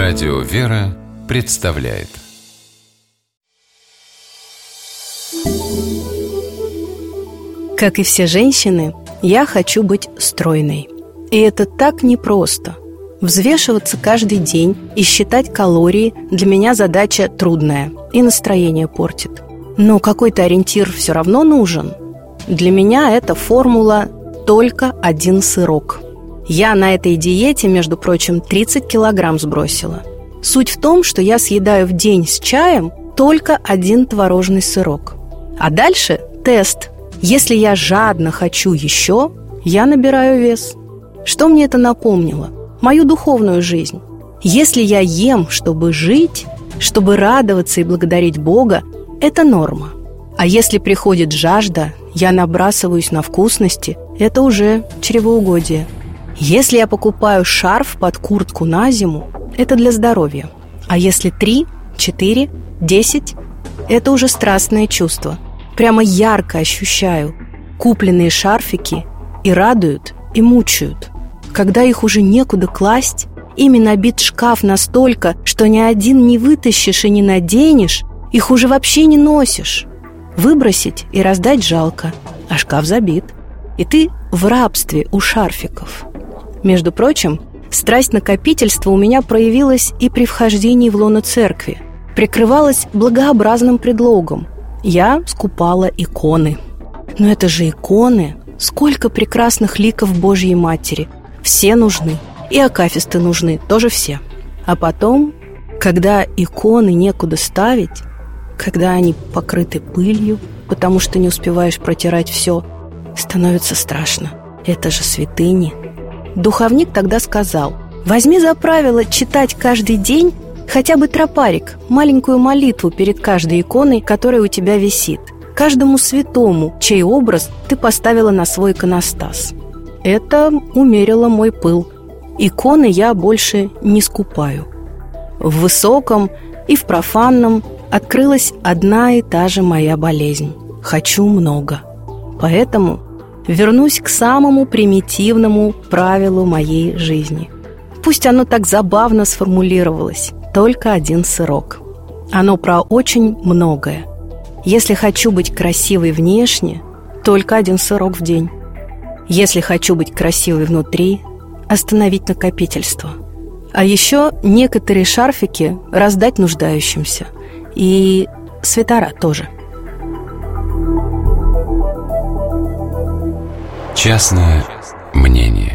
Радио «Вера» представляет. Как и все женщины, я хочу быть стройной. И это так непросто. Взвешиваться каждый день и считать калории для меня задача трудная и настроение портит. Но какой-то ориентир все равно нужен. Для меня это формула «только один сырок». Я на этой диете, между прочим, 30 килограмм сбросила. Суть в том, что я съедаю в день с чаем только один творожный сырок. А дальше тест. Если я жадно хочу еще, я набираю вес. Что мне это напомнило? Мою духовную жизнь. Если я ем, чтобы жить, чтобы радоваться и благодарить Бога, это норма. А если приходит жажда, я набрасываюсь на вкусности, это уже чревоугодие. Если я покупаю шарф под куртку на зиму, это для здоровья. А если 3, 4, 10, это уже страстное чувство. Прямо ярко ощущаю. Купленные шарфики и радуют, и мучают. Когда их уже некуда класть, ими набит шкаф настолько, что ни один не вытащишь и не наденешь, их уже вообще не носишь. Выбросить и раздать жалко, а шкаф забит. И ты в рабстве у шарфиков. Между прочим, страсть накопительства у меня проявилась и при вхождении в лоно церкви. Прикрывалась благообразным предлогом. Я скупала иконы. Но это же иконы! Сколько прекрасных ликов Божьей Матери! Все нужны. И акафисты нужны, тоже все. А потом, когда иконы некуда ставить, когда они покрыты пылью, потому что не успеваешь протирать все, становится страшно. Это же святыни. Духовник тогда сказал: возьми за правило читать каждый день хотя бы тропарик, маленькую молитву перед каждой иконой, которая у тебя висит, каждому святому, чей образ ты поставила на свой иконостас. Это умерило мой пыл. Иконы я больше не скупаю. В высоком и в профанном открылась одна и та же моя болезнь. Хочу много. Поэтому вернусь к самому примитивному правилу моей жизни. Пусть оно так забавно сформулировалось. Только один сырок. Оно про очень многое. Если хочу быть красивой внешне, только один сырок в день. Если хочу быть красивой внутри, остановить накопительство. А еще некоторые шарфики раздать нуждающимся. И свитера тоже. Частное мнение.